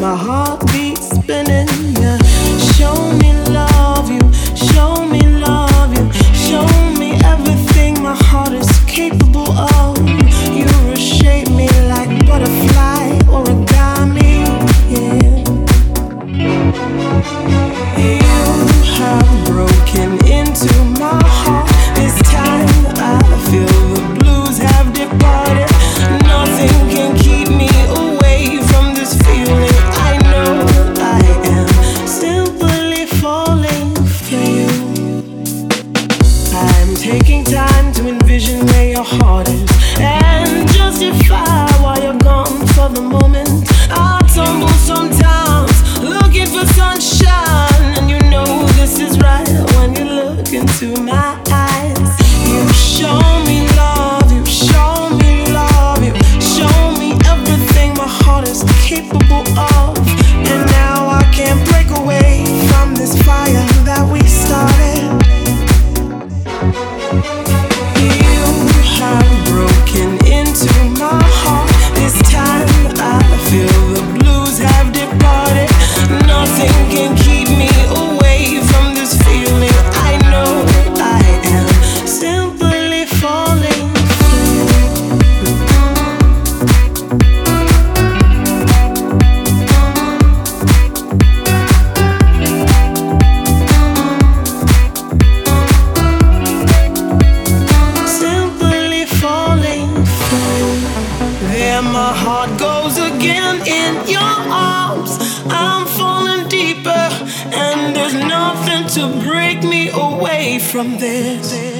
my heartbeat spinning. Yeah, show me love you, show me love you, show me everything my heart is capable of. You reshape me like butterfly origami. Yeah, you have broken into my heart. This time I feel the blues have departed. Nothing can keep me away from this feeling. I know I am simply falling for you. I'm taking time to envision where your heart is and justify why you're gone for the moment. I tumble sometimes looking for sunshine, and you know this is right when you look into my eyes. You show me love, you show me love, you show me everything my heart is capable of. And now I can't break away from this fire that we started. You have broken into my heart. This time I feel the blues have departed. Nothing can keep me away from this feeling. I know I am simply falling for you. Simply falling for you. There my heart goes again in your arms. I'm falling deeper, and there's nothing to break me away from this.